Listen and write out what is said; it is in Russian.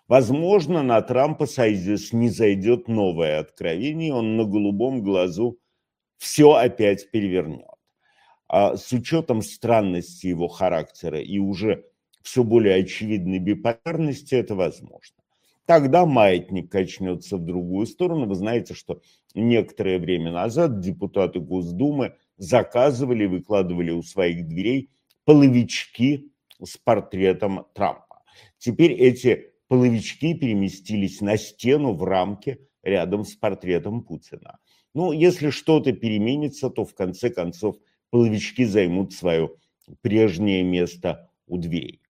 Возможно, на Трампа снизойдет новое откровение, он на голубом глазу все опять перевернет. А с учетом странности его характера и уже все более очевидной биполярности это возможно. Тогда маятник качнется в другую сторону. Вы знаете, что некоторое время назад депутаты Госдумы заказывали, выкладывали у своих дверей половички с портретом Трампа. Теперь эти половички переместились на стену в рамке рядом с портретом Путина. Ну, если что-то переменится, то в конце концов половички займут свое прежнее место у дверей.